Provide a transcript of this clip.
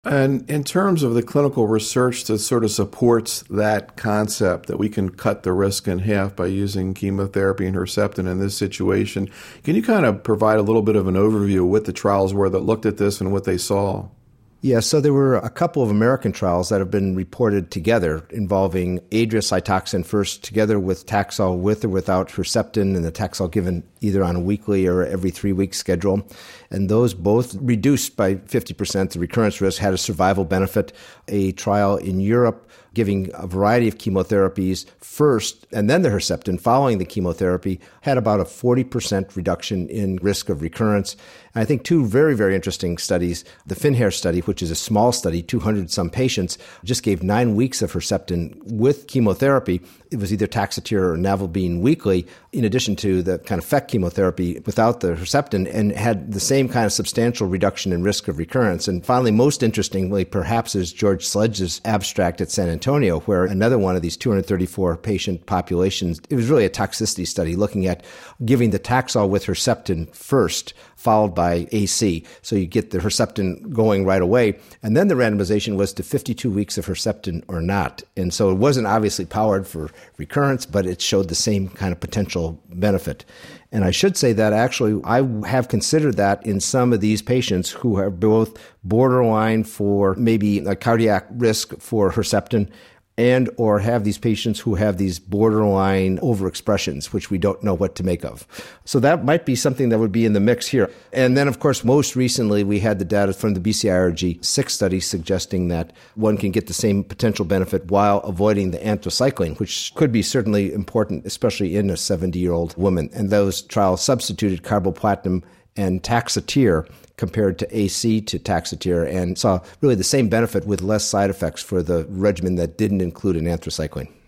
And in terms of the clinical research that sort of supports that concept that we can cut the risk in half by using chemotherapy and Herceptin in this situation, can you kind of provide a little bit of an overview of what the trials were that looked at this and what they saw? Yeah, so there were a couple of American trials that have been reported together involving adriacytoxin first together with Taxol with or without Herceptin, and the Taxol given either on a weekly or every 3-week schedule. And those both reduced by 50% the recurrence risk, had a survival benefit. A trial in Europe giving a variety of chemotherapies first and then the Herceptin following the chemotherapy had about a 40% reduction in risk of recurrence. And I think two very, very interesting studies. The FINHAIR study, which is a small study, 200-some patients, just gave 9 weeks of Herceptin with chemotherapy. It was either Taxotere or Navalbine weekly, in addition to the kind of FEC chemotherapy without the Herceptin, and had the same kind of substantial reduction in risk of recurrence. And finally, most interestingly, perhaps, is George Sledge's abstract at San Antonio, where another one of these 234 patient populations, it was really a toxicity study looking at giving the Taxol with Herceptin first, followed by AC. So you get the Herceptin going right away. And then the randomization was to 52 weeks of Herceptin or not. And so it wasn't obviously powered for recurrence, but it showed the same kind of potential benefit. And I should say that actually I have considered that in some of these patients who have both borderline for maybe a cardiac risk for Herceptin and or have these patients who have these borderline overexpressions, which we don't know what to make of. So that might be something that would be in the mix here. And then, of course, most recently, we had the data from the BCIRG-6 study suggesting that one can get the same potential benefit while avoiding the anthracycline, which could be certainly important, especially in a 70-year-old woman. And those trials substituted carboplatin and Taxotere compared to AC to Taxotere, and saw really the same benefit with less side effects for the regimen that didn't include an anthracycline.